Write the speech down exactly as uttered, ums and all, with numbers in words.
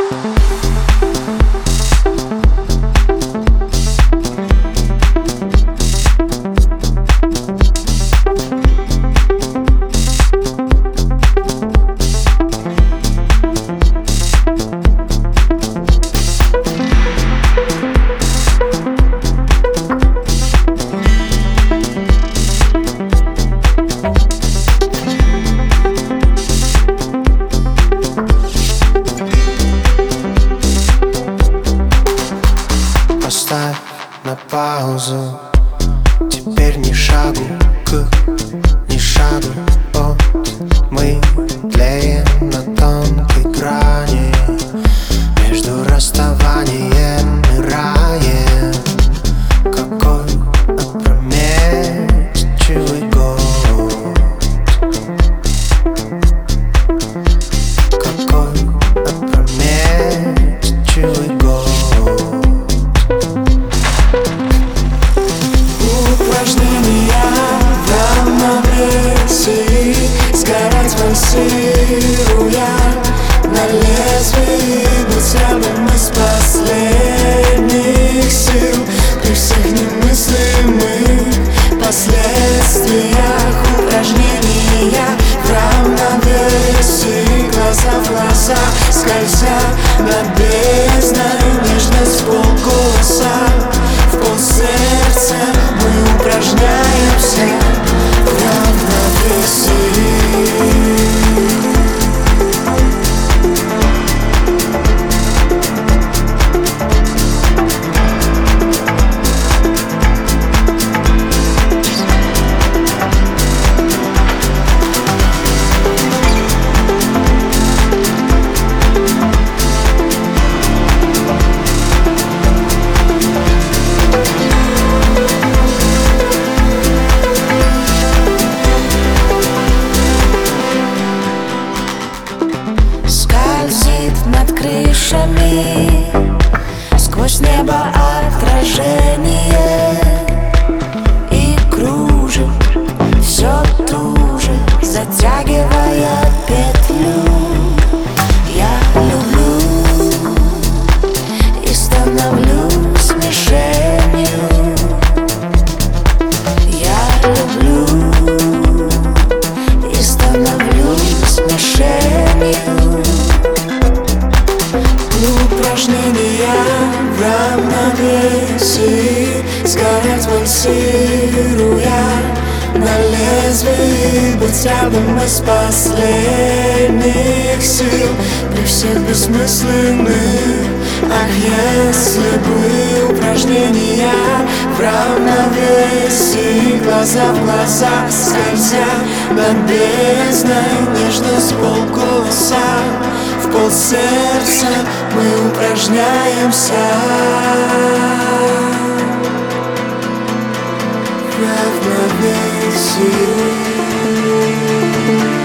Поставь на паузу. Теперь ни шагу к, ни шагу от. Мы тлеем на тонкой грани между расставанием и раем. Какой опрометчивый год, какой опрометчивый год. Сгорать вальсируя на лезвии, быть рядом из последних сил. При всех немыслимых последствиях упражнения в равновесии, глаза в глаза скользя над бездной, нежность полголоса, в полсердца мы упражняемся в равновесии. Над крышами, сквозь небо отражение, и кружит все туже, затягивая петлю. Я люблю и становлюсь мишенью. Я люблю и становлюсь мишенью. Упражнения в равновесии, сгорать вальсируя на лезвии, быть рядом из последних сил. При всех бессмысленных, ах, если бы упражнения в равновесии, глаза в глаза скользя над бездной, нежность полголоса, в полсердца мы упражняемся в равновесии.